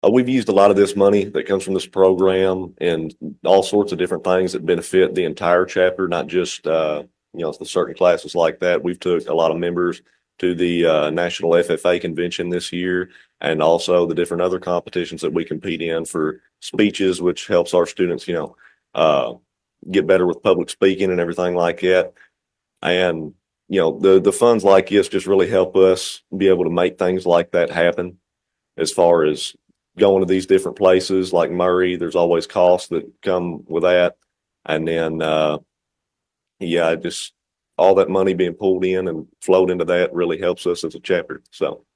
We've used a lot of this money that comes from this program and all sorts of different things that benefit the entire chapter, not just the certain classes like that. We've took a lot of members to the National FFA convention this year, and also the different other competitions that we compete in for speeches, which helps our students, get better with public speaking and everything like that. And the funds like this just really help us be able to make things like that happen. As far as going to these different places like Murray, there's always costs that come with that. And then, just all that money being pulled in and flowed into that really helps us as a chapter. So